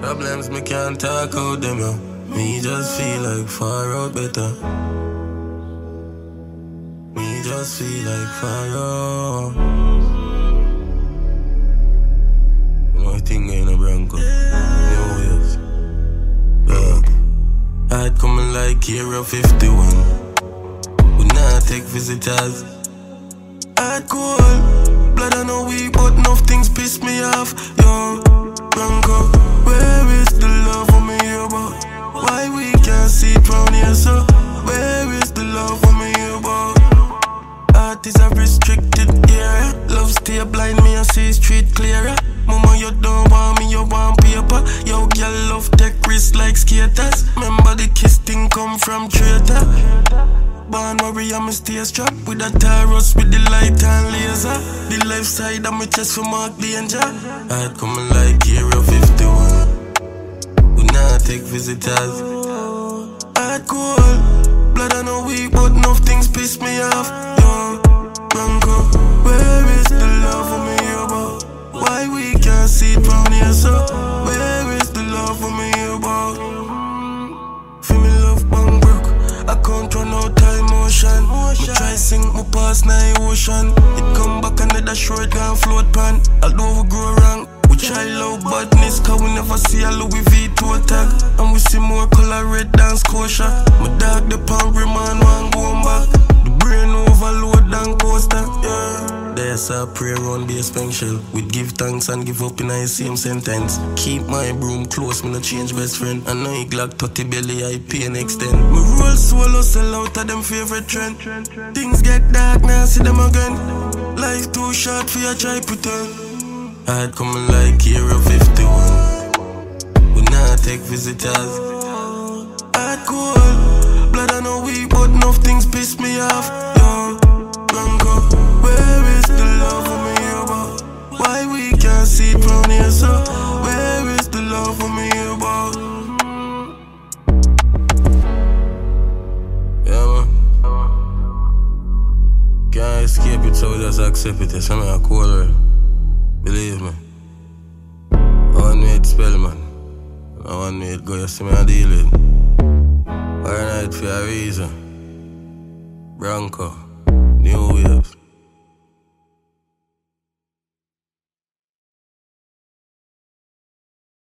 Problems me can't talk out them, yo. Me just feel like far out better. Me just feel like far out. You know I think in a Bronco. New waves. Yeah. I'd coming like Area 51. We not take visitors. I'd cool. Blood I know weak, but enough things piss me off. Yo, Bronco, where is the love for me about? Why we can't see it round here, so? Where is the love for me about? Art is a restricted area. Love stay blind, me and see street clearer. Mama, you don't want me, you want paper. Yo, girl love take risks like skaters. Remember the kiss thing come from traitor. Born warrior, me stay strapped with a Taurus with the light and laser. The left side of my chest for mark danger. I'd coming like Area 51. We not take visitors. I'd cool. Blood I know weak, but enough things piss me off. Yo, Bronco, where is the love for me about? Why we can't see it round here, so? Where is the love for me about? Feel me love bang broke. I can't run out time motion. Me try sing my past nine ocean. It come back another short gun float pan. Although we grow wrong, we try love badness, cause we never see a Louis V2 attack. And we see more color red than Scotia. My dog the hungry man one going back. The brain overload than coaster. Yeah. There's a prayer on base shell. We give thanks and give up in the same sentence. Keep my broom close, me no change best friend. I know you Glock 30 belly, I pay and extend. Me roll swallow, sell out of them favorite trend. Things get dark, now see them again. Life too short for you try pretend. I'd coming like Area 51. We not take visitors. I'd cool. Blood I know weak, but enough things piss me off. Yo, Bronco, where is the love for me about? Why we can't see it round here, so? Where is the love for me about? Yeah, man. Can't escape it, so just accept it. It's something I call her. Believe me. I want me to spell, man. I want me to go, you see me I deal with. All night for a reason. Bronco, New Waves.